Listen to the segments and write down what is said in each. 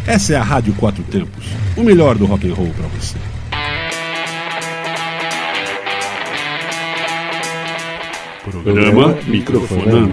Essa é a Rádio Quatro Tempos, o melhor do rock and roll para você. Programa Microfonando.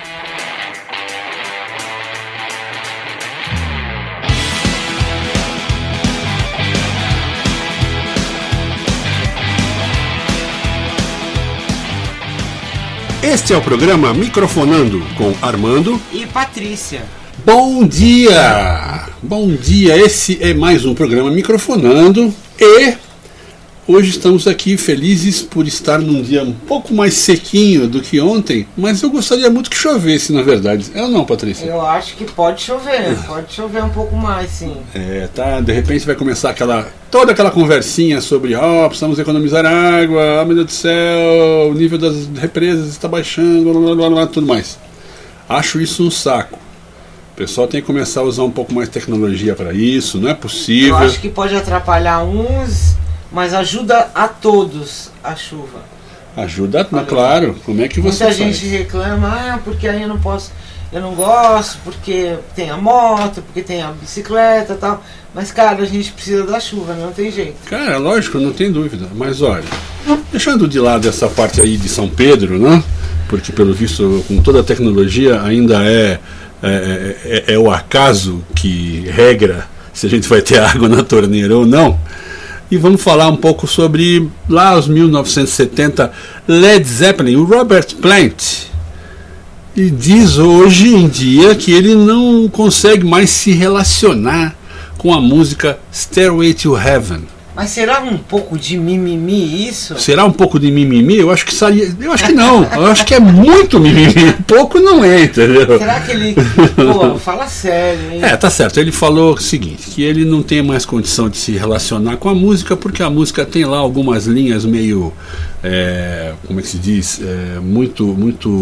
Este é o programa Microfonando com Armando e Patrícia. Bom dia! Bom dia! Esse é mais um programa Microfonando e hoje estamos aqui felizes por estar num dia um pouco mais sequinho do que ontem, mas eu gostaria muito que chovesse, na verdade. É ou não, Patrícia? Eu acho que pode chover um pouco mais, sim. De repente vai começar toda aquela conversinha sobre precisamos economizar água, meu Deus do céu, o nível das represas está baixando, blá, blá, blá, tudo mais. Acho isso um saco. O pessoal tem que começar a usar um pouco mais de tecnologia para isso, não é possível. Eu acho que pode atrapalhar uns, mas ajuda a todos a chuva. Ajuda, claro. Como é que você faz? Muita gente reclama, porque aí eu não posso, eu não gosto, porque tem a moto, porque tem a bicicleta e tal. Mas, cara, a gente precisa da chuva, não tem jeito. Cara, lógico, não tem dúvida. Mas olha, deixando de lado essa parte aí de São Pedro, né? Porque pelo visto, com toda a tecnologia, ainda é o acaso que regra se a gente vai ter água na torneira ou não. E vamos falar um pouco sobre lá os 1970 Led Zeppelin, o Robert Plant. E diz hoje em dia que ele não consegue mais se relacionar com a música Stairway to Heaven. Mas será um pouco de mimimi isso? Será um pouco de mimimi? Eu acho que não. Eu acho que é muito mimimi. Pouco não é, entendeu? Será que ele... Pô, fala sério, hein? Tá certo. Ele falou o seguinte, que ele não tem mais condição de se relacionar com a música, porque a música tem lá algumas linhas meio... como é que se diz? Muito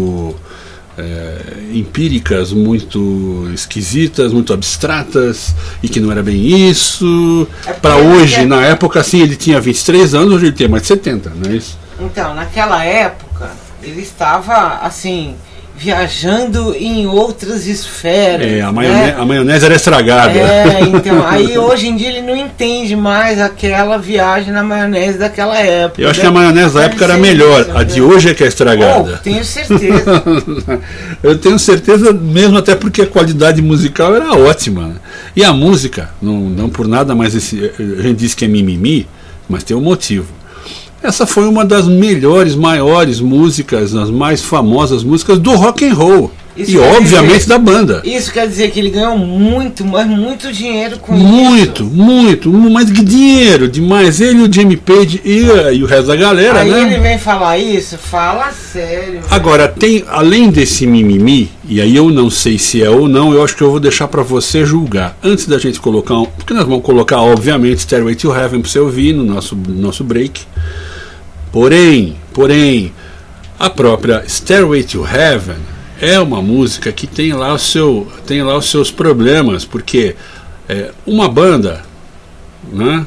empíricas, muito esquisitas, muito abstratas, e que não era bem isso. Para hoje, na época, assim, ele tinha 23 anos, hoje ele tem mais de 70, não é isso? Então, naquela época, ele estava, assim, viajando em outras esferas. A maionese era estragada. Então, aí hoje em dia ele não entende mais aquela viagem na maionese daquela época. Eu acho que a maionese da época era melhor, a de hoje é que é estragada. Tenho certeza. Eu tenho certeza mesmo, até porque a qualidade musical era ótima. E a música, não por nada, mas a gente diz que é mimimi, mas tem um motivo. Essa foi uma das melhores, maiores músicas, as mais famosas músicas do rock and roll. E obviamente da banda. Isso quer dizer que ele ganhou muito, mas muito dinheiro com isso. Muito, mais que dinheiro, demais. Ele, o Jimmy Page e o resto da galera, aí, né? Aí ele vem falar isso? Fala sério. Agora, tem, além desse mimimi, e aí eu não sei se é ou não, eu acho que eu vou deixar pra você julgar. Antes da gente colocar, porque nós vamos colocar, obviamente, Stairway to Heaven pra você ouvir no nosso break. Porém, a própria Stairway to Heaven é uma música que tem lá os seus problemas, porque uma banda, né,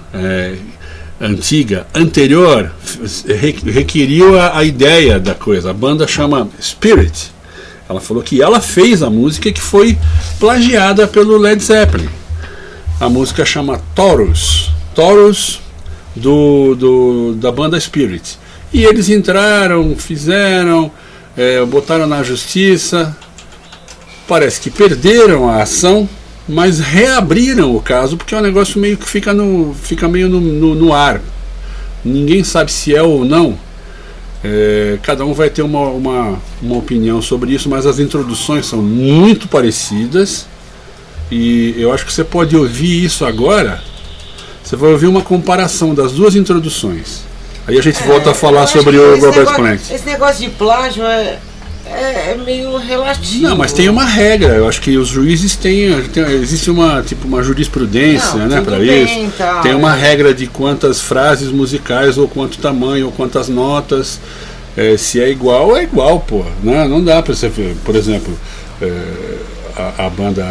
anterior, requeriu a ideia da coisa. A banda chama Spirit. Ela falou que ela fez a música que foi plagiada pelo Led Zeppelin. A música chama Taurus da banda Spirit. E eles entraram, fizeram, botaram na justiça, parece que perderam a ação, mas reabriram o caso, porque é um negócio meio que fica meio no ar. Ninguém sabe se é ou não. Cada um vai ter uma opinião sobre isso, mas as introduções são muito parecidas, e eu acho que você pode ouvir isso agora. Você vai ouvir uma comparação das duas introduções. Aí a gente volta a falar sobre o Robert Plant. Esse negócio de plágio é meio relativo. Não, mas tem uma regra. Eu acho que os juízes existe uma jurisprudência, né, para isso. Tá, tem uma regra de quantas frases musicais, ou quanto tamanho, ou quantas notas. Se é igual, pô. Né? Não dá para você ver. Por exemplo, a banda,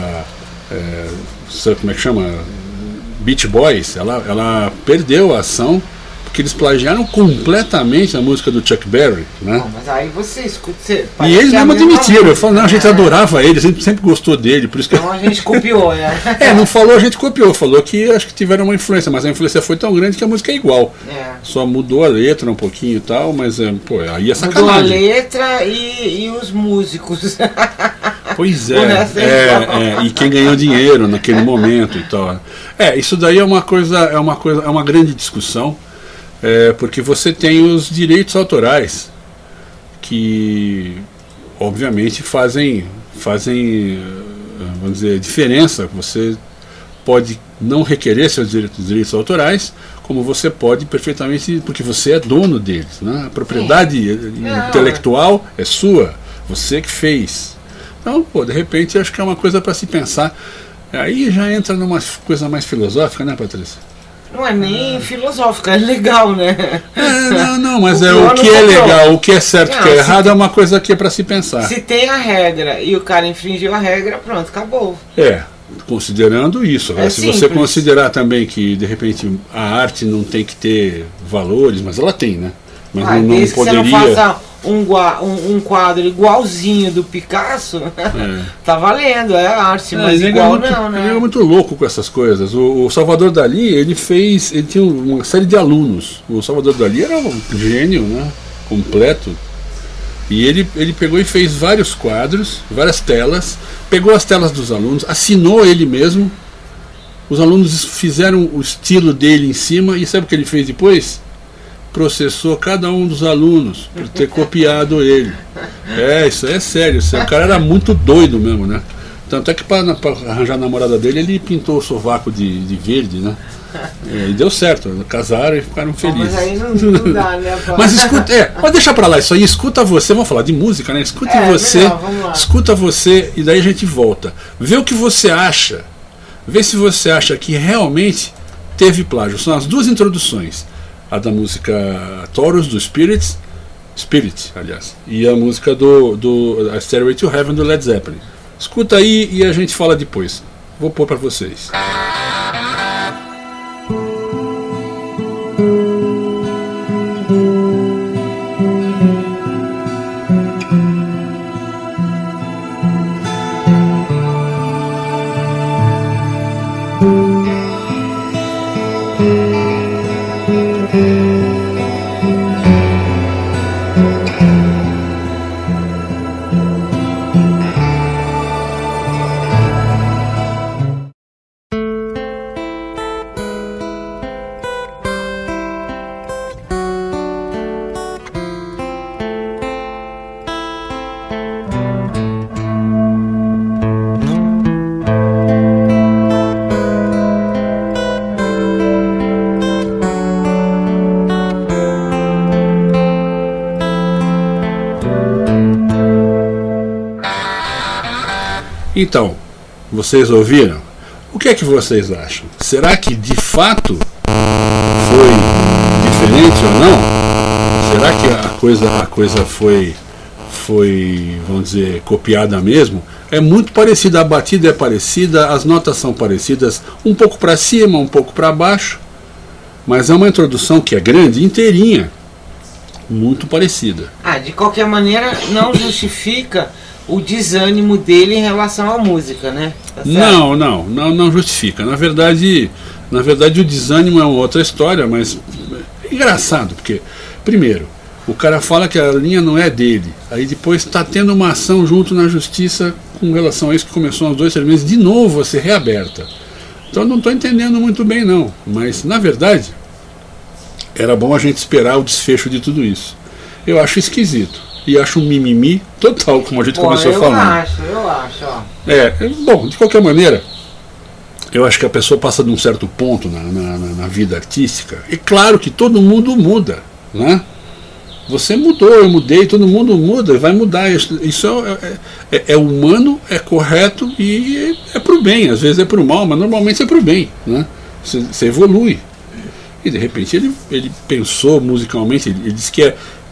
sabe como é que chama? Beach Boys, ela perdeu a ação porque eles plagiaram completamente a música do Chuck Berry, né? Não, mas aí você escuta. E eles mesmo admitiram, eu falo, não, a gente adorava ele, a gente sempre gostou dele, por isso que... Então a gente copiou, né? Não falou a gente copiou, falou que acho que tiveram uma influência, mas a influência foi tão grande que a música é igual. Só mudou a letra um pouquinho e tal, mas pô, aí é sacanagem. Mudou a letra e os músicos. Pois e quem ganhou dinheiro naquele momento e tal. Isso daí é uma grande discussão, porque você tem os direitos autorais que obviamente fazem vamos dizer, diferença. Você pode não requerer seus direitos autorais, como você pode perfeitamente, porque você é dono deles, né? A propriedade intelectual é sua, você que fez. Então, pô, de repente, acho que é uma coisa para se pensar. Aí já entra numa coisa mais filosófica, né, Patrícia? Não é nem filosófica, é legal, né? Não, mas o que é legal, o que é certo, o que é errado, é uma coisa que é para se pensar. Se tem a regra e o cara infringiu a regra, pronto, acabou. Considerando isso. Se você considerar também que, de repente, a arte não tem que ter valores, mas ela tem, né? Mas não poderia... Que você não faça um quadro igualzinho do Picasso, tá valendo, é arte, mas igual não, né? Ele é muito louco com essas coisas. O Salvador Dalí, ele tinha uma série de alunos. O Salvador Dalí era um gênio, né? Completo. E ele pegou e fez vários quadros, várias telas, pegou as telas dos alunos, assinou ele mesmo, os alunos fizeram o estilo dele em cima, e sabe o que ele fez depois? Processou cada um dos alunos por ter copiado ele. Isso é sério, o cara era muito doido mesmo, né? Tanto é que para arranjar a namorada dele, ele pintou o sovaco de verde, né? E deu certo, casaram e ficaram felizes. Mas aí não dá, né? Mas escuta, pode deixar pra lá isso aí, escuta você, vamos falar de música, né? Escute você, melhor, escuta você e daí a gente volta. Vê o que você acha, vê se você acha que realmente teve plágio. São as duas introduções, a da música Taurus do Spirit, aliás, e a música do A Stairway to Heaven do Led Zeppelin. Escuta aí e a gente fala depois. Vou pôr pra vocês. Então, vocês ouviram? O que é que vocês acham? Será que de fato foi diferente ou não? Será que a coisa foi, vamos dizer, copiada mesmo? É muito parecida, a batida é parecida, as notas são parecidas, um pouco para cima, um pouco para baixo, mas é uma introdução que é grande, inteirinha, muito parecida. De qualquer maneira, não justifica o desânimo dele em relação à música, né? Tá certo? Não justifica. Na verdade o desânimo é uma outra história, mas é engraçado, porque, primeiro, o cara fala que a linha não é dele, aí depois está tendo uma ação junto na justiça com relação a isso que começou há uns 2, 3 meses, de novo a ser reaberta. Então não estou entendendo muito bem não, mas na verdade era bom a gente esperar o desfecho de tudo isso. Eu acho esquisito. E acho um mimimi total, como a gente começou falando. Eu acho, ó. Bom, de qualquer maneira, eu acho que a pessoa passa de um certo ponto na vida artística. É claro que todo mundo muda, né? Você mudou, eu mudei, todo mundo muda, vai mudar. Isso é humano, é correto e é pro bem. Às vezes é pro mal, mas normalmente é pro bem, né? Você evolui. E de repente ele pensou musicalmente, ele disse que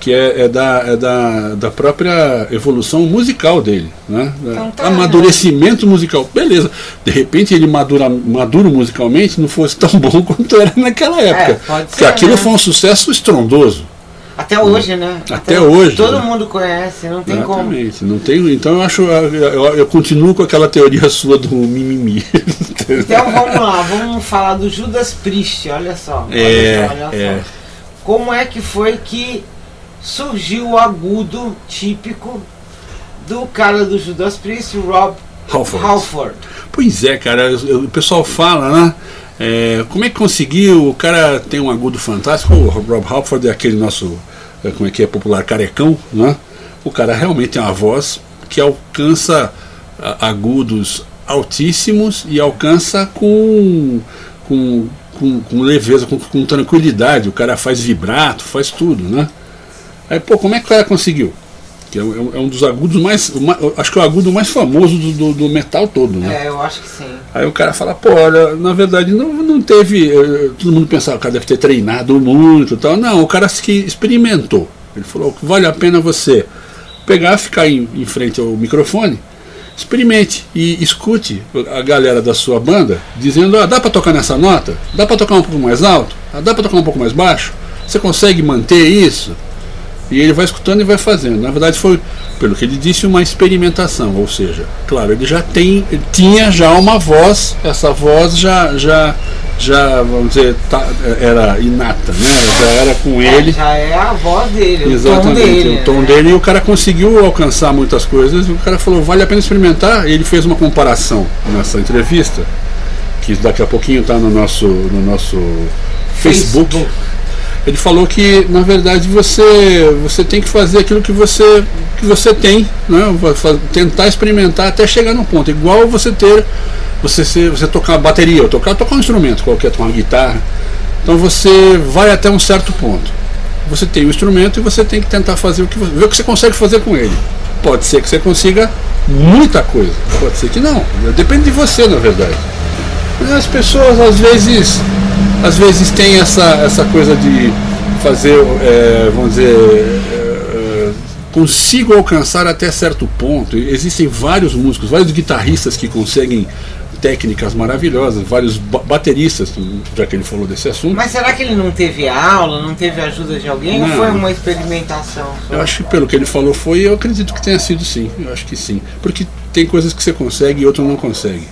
que é da própria evolução musical dele, né? Então tá, amadurecimento musical. Beleza, de repente ele maduro musicalmente não fosse tão bom quanto era naquela época. Pode porque ser, aquilo né? foi um sucesso estrondoso. Até hoje, né? Até hoje. Todo né? mundo conhece, não tem Exatamente. Como. Não tem, então eu continuo com aquela teoria sua do mimimi. Então vamos lá, vamos falar do Judas Priest, olha só. Olha só. Como é que foi que surgiu o agudo típico do cara do Judas Priest, o Rob Halford? Pois é, cara, o pessoal fala, né? Como é que conseguiu? O cara tem um agudo fantástico. O Rob Halford é aquele nosso, como é que é popular, carecão, né? O cara realmente tem uma voz que alcança agudos altíssimos e alcança com leveza, com tranquilidade. O cara faz vibrato, faz tudo, né? Aí, pô, como é que o cara conseguiu? Que é um dos agudos acho que é o agudo mais famoso do metal todo, né? Eu acho que sim. Aí o cara fala, pô, olha, na verdade não teve. Todo mundo pensava que o cara deve ter treinado muito e tal. Não, o cara que experimentou. Ele falou, vale a pena você pegar, ficar em frente ao microfone, experimente e escute a galera da sua banda dizendo, dá pra tocar nessa nota? Dá pra tocar um pouco mais alto? Dá pra tocar um pouco mais baixo? Você consegue manter isso? E ele vai escutando e vai fazendo. Na verdade foi, pelo que ele disse, uma experimentação. Ou seja, claro, ele tinha já uma voz. Essa voz já vamos dizer, era inata, né? Já era com ele. Já é a voz dele, exatamente, o tom dele. E o cara conseguiu alcançar muitas coisas. E o cara falou, vale a pena experimentar. E ele fez uma comparação nessa entrevista, que daqui a pouquinho está no nosso Facebook. Ele falou que, na verdade, você tem que fazer aquilo que você tem, né? Tentar experimentar até chegar no ponto. Igual você tocar bateria, ou tocar um instrumento qualquer, tocar uma guitarra. Então você vai até um certo ponto. Você tem o instrumento e você tem que tentar fazer ver o que você consegue fazer com ele. Pode ser que você consiga muita coisa, pode ser que não. Depende de você, na verdade. Mas as pessoas às vezes tem essa coisa de fazer, vamos dizer, consigo alcançar até certo ponto. Existem vários músicos, vários guitarristas que conseguem técnicas maravilhosas, vários bateristas, já que ele falou desse assunto. Mas será que ele não teve aula, não teve ajuda de alguém, não. Ou foi uma experimentação só? Eu acho que pelo que ele falou eu acredito que tenha sido sim, eu acho que sim. Porque tem coisas que você consegue e outras não consegue.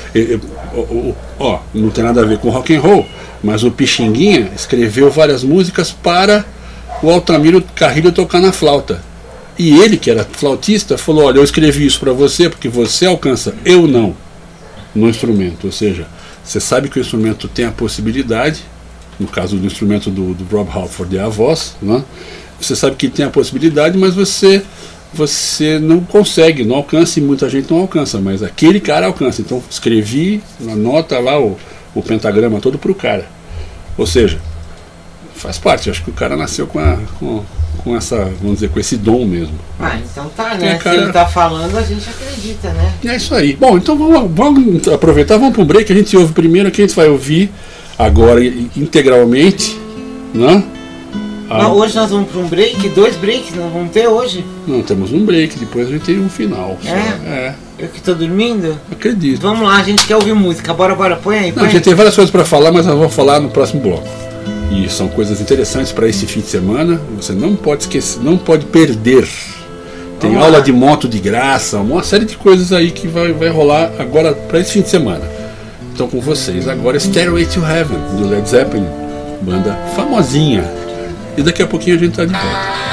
Não tem nada a ver com rock and roll, mas o Pixinguinha escreveu várias músicas para o Altamiro Carrilho tocar na flauta. E ele, que era flautista, falou, olha, eu escrevi isso para você porque você alcança, eu não, no instrumento. Ou seja, você sabe que o instrumento tem a possibilidade, no caso do instrumento do Rob Halford é a voz, né? Você sabe que tem a possibilidade, mas você não consegue, não alcança, e muita gente não alcança, mas aquele cara alcança. Então escrevi na nota lá o pentagrama todo para o cara. Ou seja, faz parte. Acho que o cara nasceu com essa, vamos dizer, com esse dom mesmo. Então tá, né? Se ele tá falando, a gente acredita, né? É isso aí. Bom, então vamos aproveitar, vamos para um break. A gente ouve primeiro, que a gente vai ouvir agora integralmente, né? Hoje nós vamos para um break, 2 breaks nós vamos ter hoje? Não, temos um break, depois a gente tem um final. Eu que tô dormindo? Acredito. Vamos lá, a gente quer ouvir música, bora, põe aí. A gente tem várias coisas para falar, mas nós vamos falar no próximo bloco. E são coisas interessantes para esse fim de semana, você não pode esquecer, não pode perder. Tem aula de moto de graça, uma série de coisas aí que vai rolar agora para esse fim de semana. Então com vocês, agora Stairway to Heaven, do Led Zeppelin, banda famosinha. E daqui a pouquinho a gente tá de volta.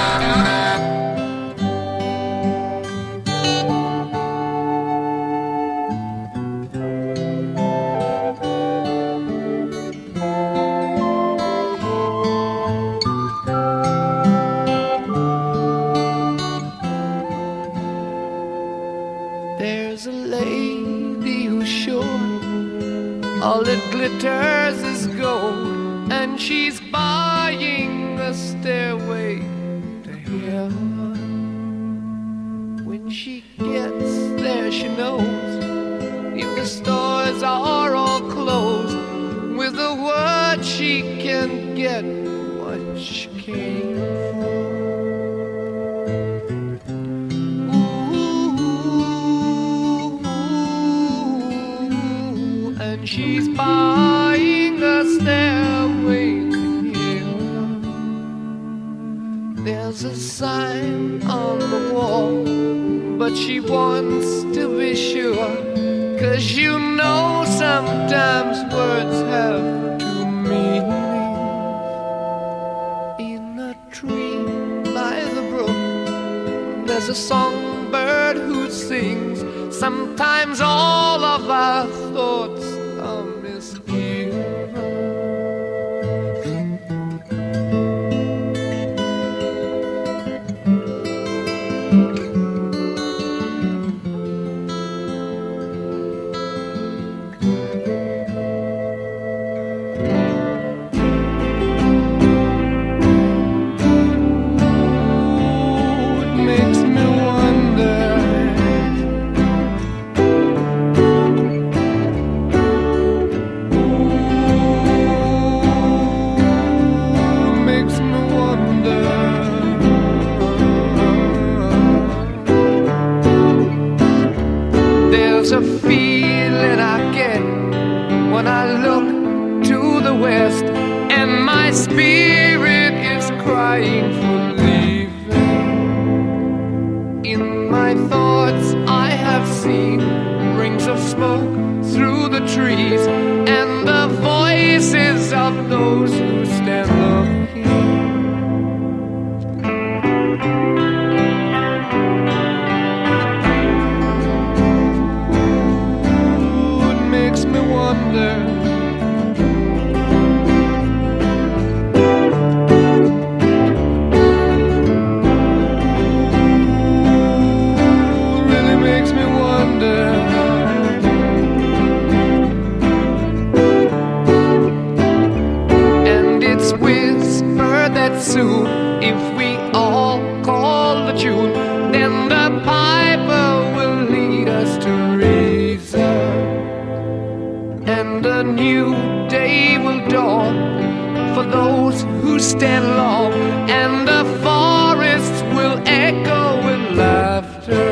There's a lady who's sure all that glitters is gold, and she's buying a stairway to heaven. When she gets there, she knows if the stores are all closed, with a word she can get what she came for. she's buying a stairway to heaven. There's a sign on the wall, but she wants to be sure, 'cause you know sometimes words have two meanings. In a tree by the brook, there's a songbird who sings. Sometimes all of our thoughts are misgiven. There's a feeling I get when I look to the west, and my spirit is crying for leaving. In my thoughts I have seen rings of smoke through the trees, and the voices of those who stand looking. Soon, if we all call the tune, then the piper will lead us to reason, and a new day will dawn for those who stand long, and the forests will echo with laughter.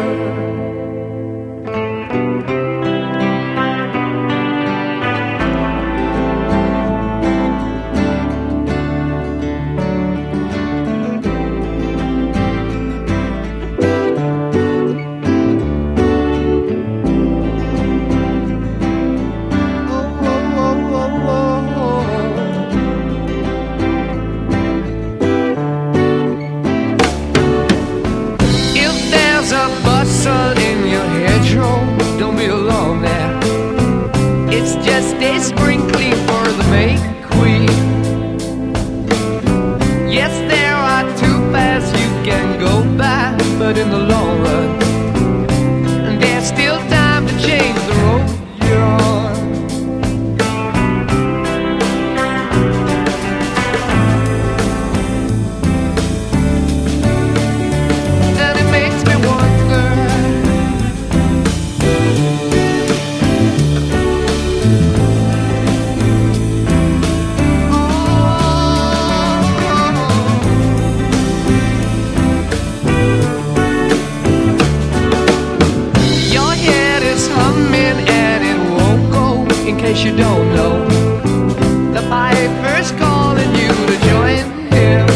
Don't be alone there. It's just a sprinkling for the May Queen. Yes, there are two paths you can go by, but in the long run, there's still time to change the road you're on. And it makes me wonder, in case you don't know, the piper's calling you to join him.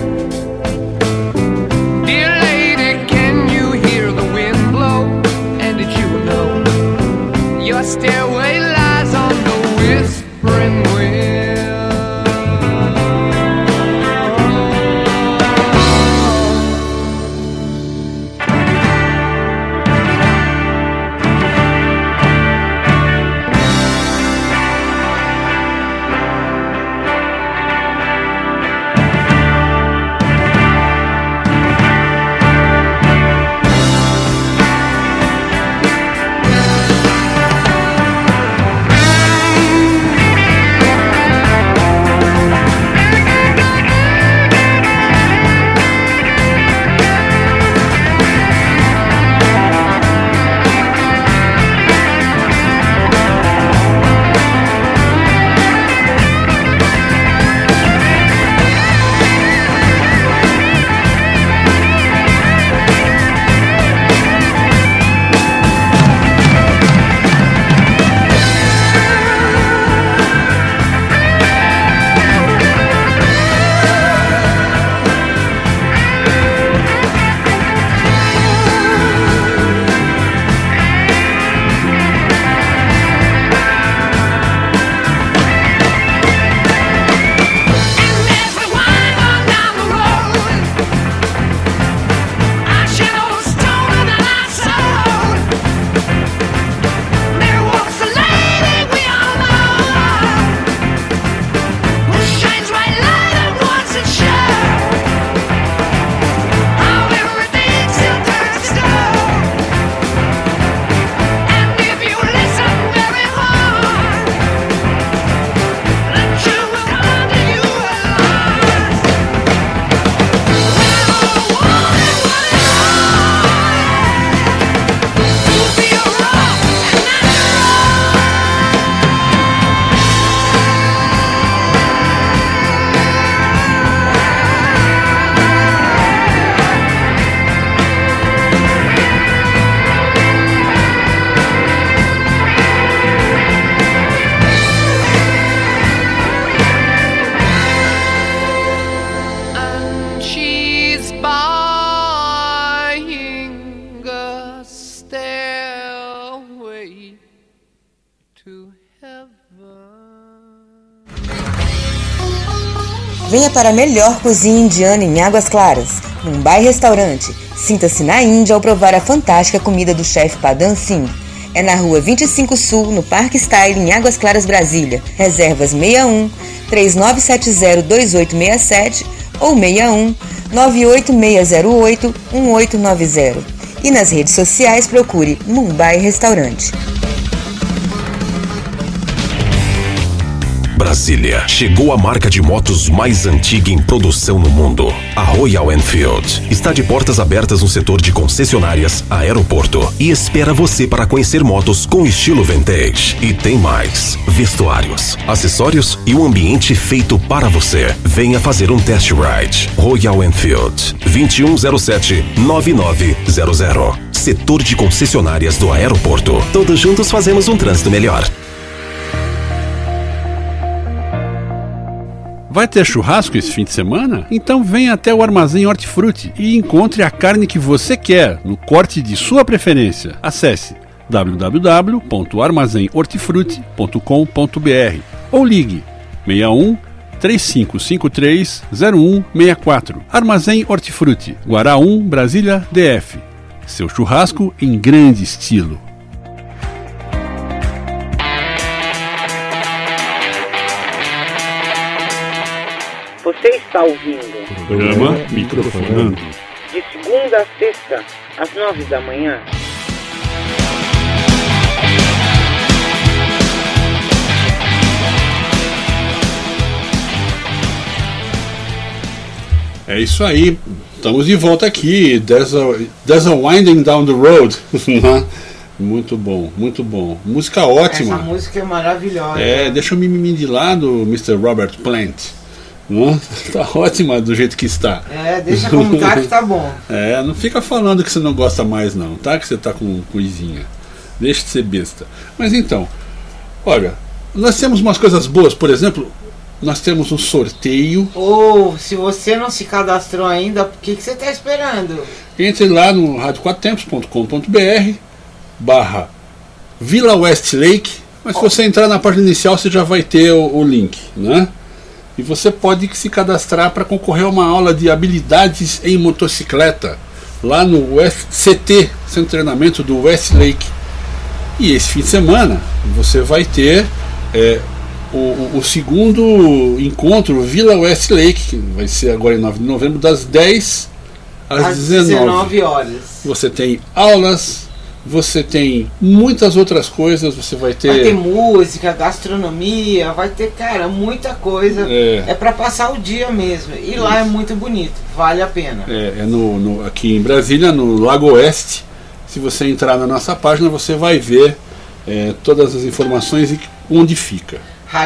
Dear lady, can you hear the wind blow? And did you know your stairway lies on the whispering wind? to heaven. Venha para a melhor cozinha indiana em Águas Claras, Mumbai Restaurante. Sinta-se na Índia ao provar a fantástica comida do chefe Padan Singh. É na Rua 25 Sul, no Parque Style, em Águas Claras, Brasília. Reservas 61 3970 2867 ou 61 98608 1890. E nas redes sociais procure Mumbai Restaurante. Brasília, chegou a marca de motos mais antiga em produção no mundo. A Royal Enfield está de portas abertas no setor de concessionárias, aeroporto, e espera você para conhecer motos com estilo vintage. E tem mais: vestuários, acessórios e um ambiente feito para você. Venha fazer um test ride. Royal Enfield, 2107-9900. Setor de concessionárias do aeroporto. Todos juntos fazemos um trânsito melhor. Vai ter churrasco esse fim de semana? Então venha até o Armazém Hortifruti e encontre a carne que você quer, no corte de sua preferência. Acesse www.armazenhortifruti.com.br ou ligue 61 3553 0164. Armazém Hortifruti, Guará 1, Brasília, DF. Seu churrasco em grande estilo. Você está ouvindo Programa Microfonando. de segunda a sexta, às 9 da manhã. É isso aí, estamos de volta aqui. There's a winding down the road. Muito bom, muito bom. Música ótima. Essa música é maravilhosa. Deixa eu me mimir de lado, Mr. Robert Plant. Tá ótima do jeito que está. Deixa como tá que tá bom. Não fica falando que você não gosta mais não, tá? Que você tá com coisinha. Deixa de ser besta. Mas então, olha, nós temos umas coisas boas. Por exemplo, nós temos um sorteio. Se você não se cadastrou ainda, o que você tá esperando? Entre lá no radioquatroptempos.com.br /Vila Westlake. Mas se você entrar na página inicial, você já vai ter o link, né? E você pode se cadastrar para concorrer a uma aula de habilidades em motocicleta lá no CT, Centro de Treinamento do Westlake. E esse fim de semana você vai ter o segundo encontro Vila Westlake, que vai ser agora em 9 de novembro, das 10 às 19 horas. Você tem aulas, você tem muitas outras coisas, você vai ter música, gastronomia, vai ter, cara, muita coisa. É para passar o dia mesmo. E lá é muito bonito, vale a pena. Aqui em Brasília, no Lago Oeste. Se você entrar na nossa página, você vai ver todas as informações e onde fica.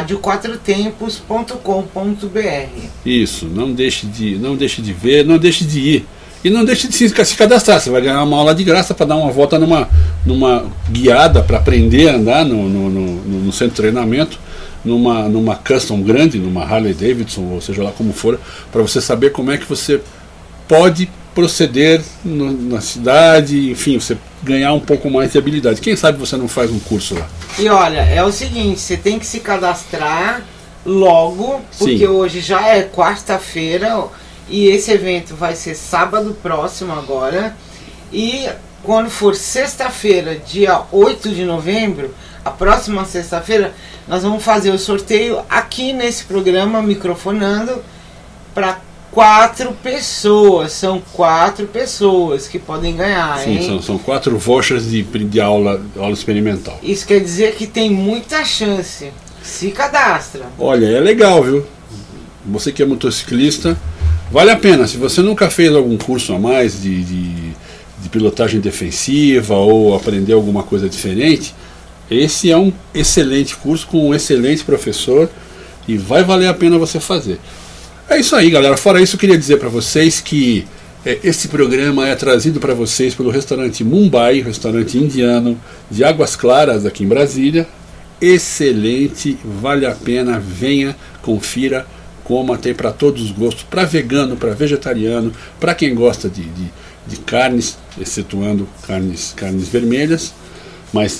radioquatrotempos.com.br. Isso, não deixe de ver, não deixe de ir. E não deixe de se cadastrar, você vai ganhar uma aula de graça para dar uma volta numa guiada para aprender a andar no centro de treinamento, numa custom grande, numa Harley Davidson, ou seja lá como for, para você saber como é que você pode proceder na cidade, enfim, você ganhar um pouco mais de habilidade. Quem sabe você não faz um curso lá. E olha, é o seguinte, você tem que se cadastrar logo, porque Sim. Hoje já é quarta-feira. E esse evento vai ser sábado próximo agora. E quando for sexta-feira, dia 8 de novembro, a próxima sexta-feira, nós vamos fazer o sorteio aqui nesse programa Microfonando para 4 pessoas. São 4 pessoas que podem ganhar. Sim, hein? são 4 vouchers de aula experimental. Isso quer dizer que tem muita chance. Se cadastra. Olha, é legal, viu? Você que é motociclista, vale a pena. Se você nunca fez algum curso a mais de pilotagem defensiva ou aprender alguma coisa diferente, esse é um excelente curso com um excelente professor e vai valer a pena você fazer. É isso aí, galera. Fora isso, eu queria dizer para vocês que esse programa é trazido para vocês pelo restaurante Mumbai, restaurante indiano de Águas Claras aqui em Brasília. Excelente, vale a pena, venha, confira, coma, tem para todos os gostos, para vegano, para vegetariano, para quem gosta de carnes, excetuando carnes vermelhas, mas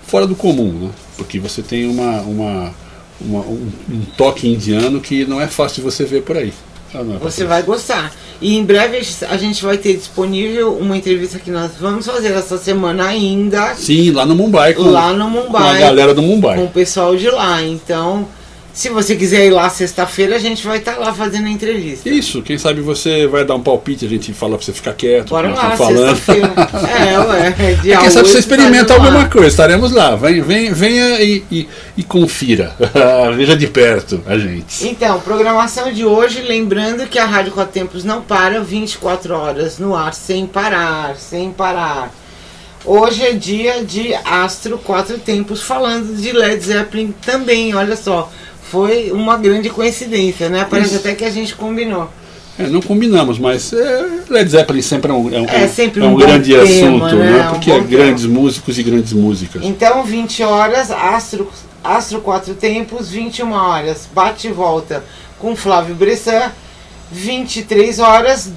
fora do comum, né? Porque você tem um toque indiano que não é fácil de você ver por aí. Você vai gostar. E em breve a gente vai ter disponível uma entrevista que nós vamos fazer essa semana ainda. Sim, lá no Mumbai. Com a galera do Mumbai. Com o pessoal de lá. Então, se você quiser ir lá sexta-feira, a gente vai estar lá fazendo a entrevista. Isso, quem sabe você vai dar um palpite, a gente fala pra você ficar quieto. Bora lá, falando. Sexta-feira. Quem sabe você experimenta alguma coisa, estaremos lá. Venha e confira. Veja de perto a gente. Então, programação de hoje, lembrando que a Rádio Quatro Tempos não para 24 horas no ar, sem parar. Hoje é dia de Astro Quatro Tempos, falando de Led Zeppelin também, olha só. Foi uma grande coincidência, né? Parece até que a gente combinou. Não combinamos, mas Led Zeppelin sempre sempre um grande tema, assunto, né? Porque é grandes tema. músicos e grandes músicas. Então, 20 horas, Astro Quatro Tempos, 21 horas, bate e volta com Flávio Bressan, 23 horas,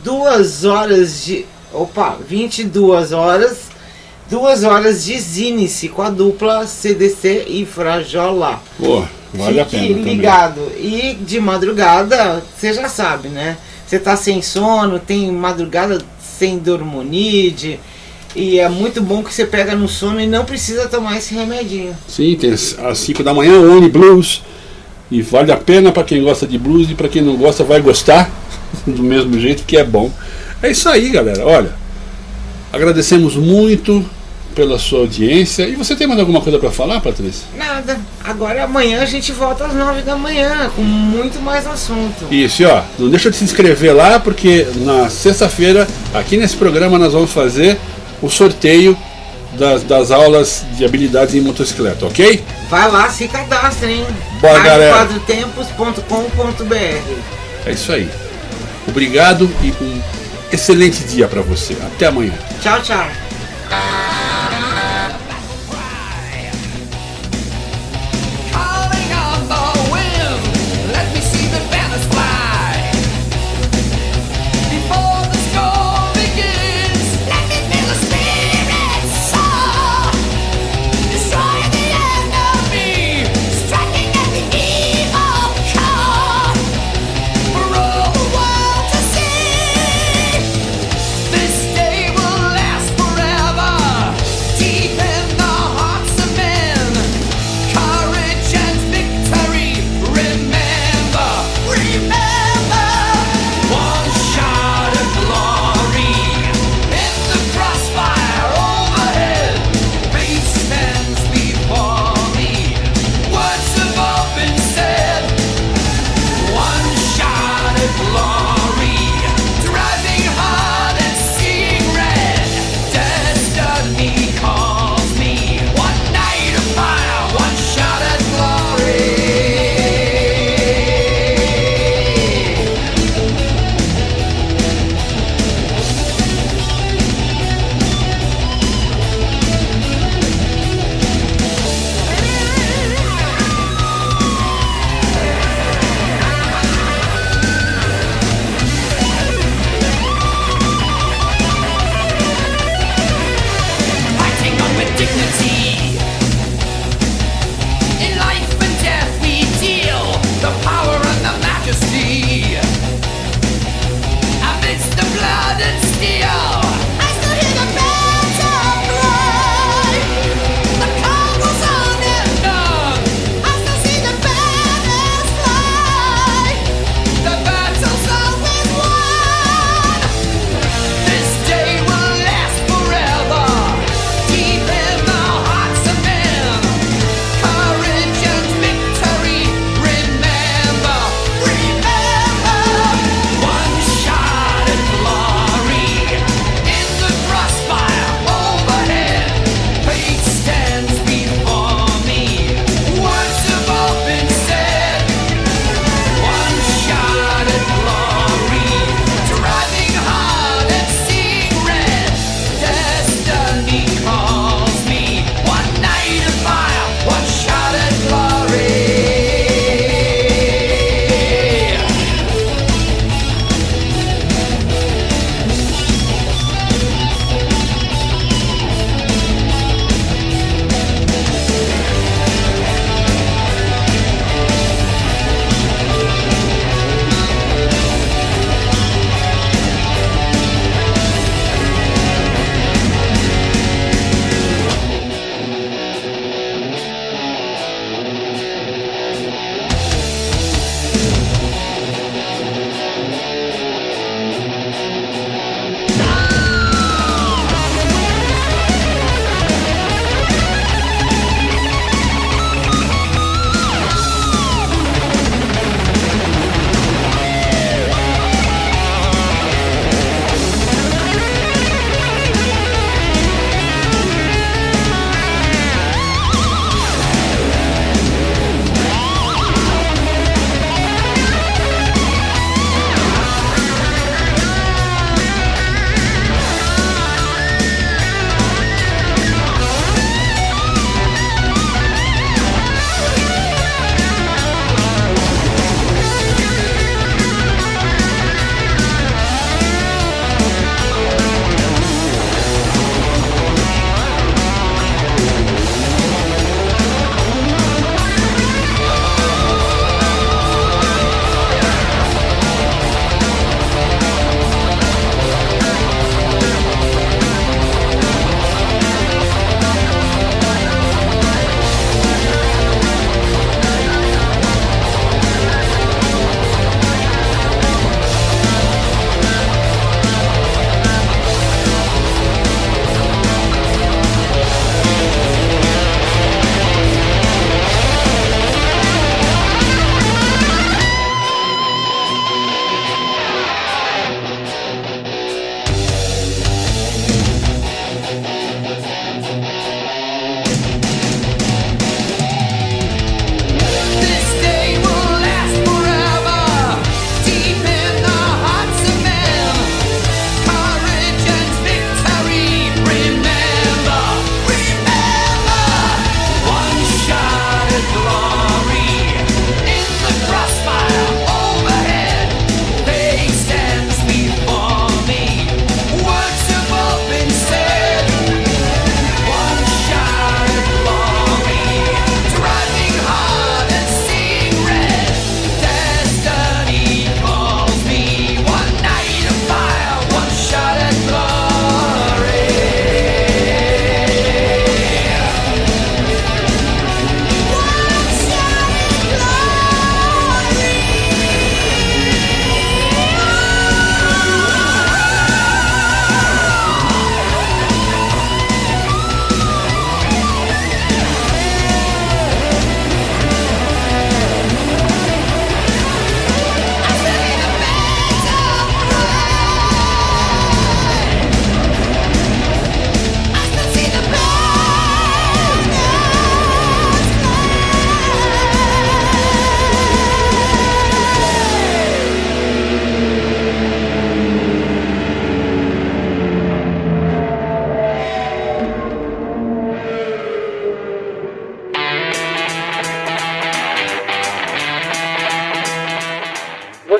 22 horas, 2 horas de Zinice com a dupla CDC e Frajola. Pô, vale a pena também. Fique ligado. E de madrugada, você já sabe, né? Você tá sem sono, tem madrugada sem dormonide. E é muito bom que você pega no sono e não precisa tomar esse remedinho. Sim, tem às 5 da manhã, Only Blues. E vale a pena para quem gosta de blues, e para quem não gosta vai gostar do mesmo jeito, que é bom. É isso aí, galera. Olha, agradecemos muito pela sua audiência. E você tem mais alguma coisa para falar, Patrícia? Nada. Agora amanhã a gente volta às 9 da manhã com muito mais assunto. Isso, e ó, não deixa de se inscrever lá, porque na sexta-feira, aqui nesse programa, nós vamos fazer o sorteio das aulas de habilidades em motocicleta, ok? Vai lá, se cadastra, hein? Bora, galera. quadrotempos.com.br. É isso aí. Obrigado e um excelente dia para você. Até amanhã. Tchau, tchau.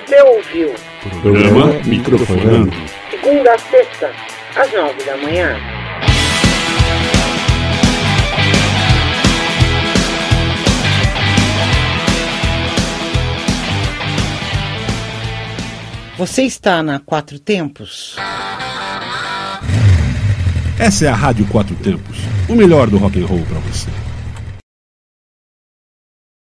Você ouviu Programa Microfonando. segunda a sexta, às 9 da manhã. Você está na Quatro Tempos? Essa é a Rádio Quatro Tempos, o melhor do rock and roll para você.